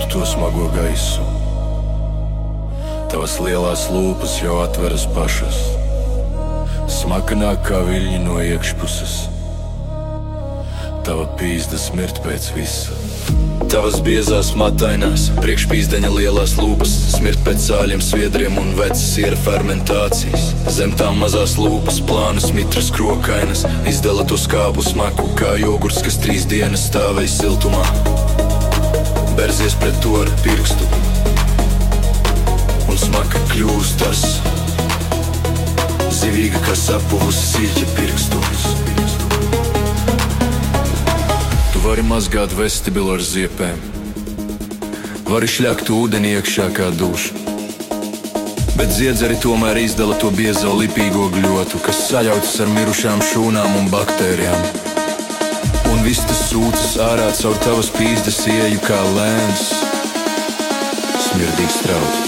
jūtu to smago gaisu. Tavas lielās lūpas jau atveras pašas, smakanāk kā viļņi no iekšpuses. Tava pīzda smirt pēc visa. Tavas biezās matainās, priekšpīzdeņa lielās lūpas smirt pēc sāļiem sviedriem un vecas siera fermentācijas. Zem tām mazās lūpas plānas, mitras krokainas, izdala to skābu smaku kā jogurts, kas 3 dienas stāvēja siltumā. Berzies pret to ar pirkstu, un smaka kļūst tas zivīga, kā sapuvusi siļķa pirkstos. Tu vari mazgāt vestibilu ar ziepēm, vari šļakt ūdeni iekšā kā duša, bet dziedzeri tomēr izdala to biezo lipīgo gļotu, kas saļautas ar mirušām šūnām un baktērijām. Un viss tas sūcas ārā caur tavas pīzdes ieju kā lēns, smirdīgs traucis.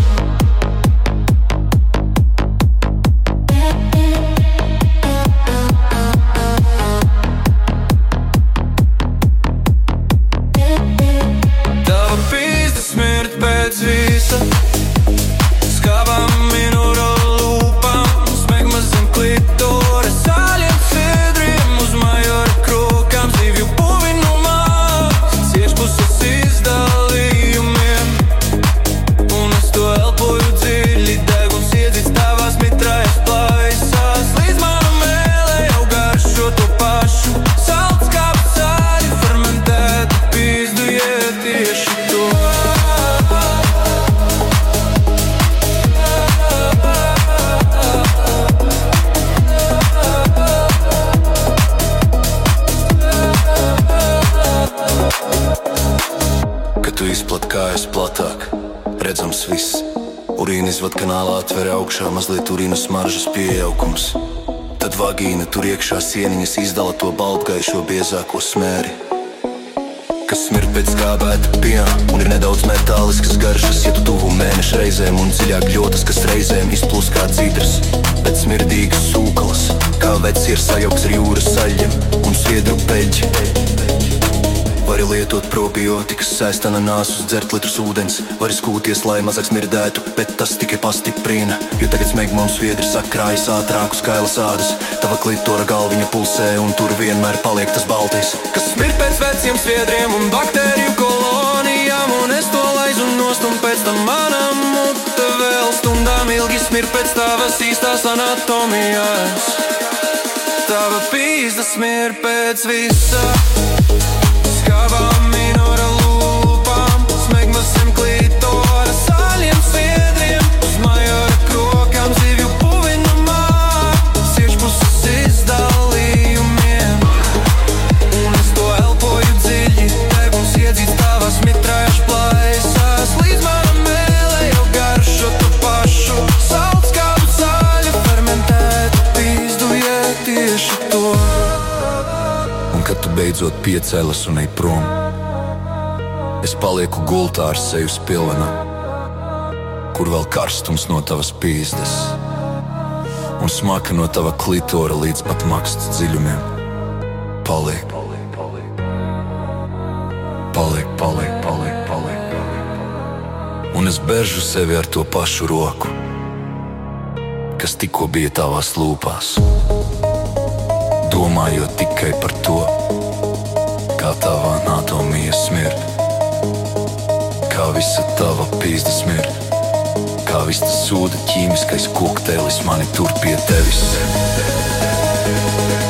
Mazliet urīnas smaržas pieaugums. Tad vagīna tur iekšā sieniņas izdala to baltgaišo biezāko smēri, kas smird pēc skābēta piena un ir nedaudz metāliskas garšas, ja tu tuvu mēneša reizēm un dziļāk gļotas, kas reizēm izplūst kā dzidras, bet smirdīgas sūkalas, kā veci ir sajauks ar jūras saļiem un sviedru peļķi. Vari lietot probiotikas, sēst ananāsus, dzert litrus ūdens, vari skūties, lai mazāk smirdētu, bet tas tikai pastiprina, jo tagad smegma un sviedri sakrājas ātrāk uz kailas ādas. Tava klitora galviņa pulsē un tur vienmēr paliek tas baltais, kas smird pēc veciem sviedriem un baktēriju kolonijām, un es to laizu nost un pēc tam mana mute vēl stundām ilgi smird pēc tavas īstās anatomijas. Tava pīzda smird pēc visa. Skābām minora lūpām, smegmas zem klitora, sāļiem sviedriem, uz majora krokām, zivju puvinumā, siešpuses izdalījumiem. Un es to elpoju dziļi, degums iedzīts tavās mitrājuši plaisās, līdz mana mēlē jau garšo to pašu, salds kādu sāļu fermentētu pīzdu, ja tieši to. Kad tu beidzot piecēlas un ej prom, es palieku gultā ar seju spilvenā, kur vēl karstums no tavas pīzdes un smaka no tava klitora līdz pat maksts dziļumiem. Paliek. Un es beržu sevi ar to pašu roku, kas tikko bija tavās lūpās, domājot tikai par to, kā tava anatomija smird, kā visa tava pīzda smird, kā viss tas sūda ķīmiskais kokteilis mani tur pie tevis.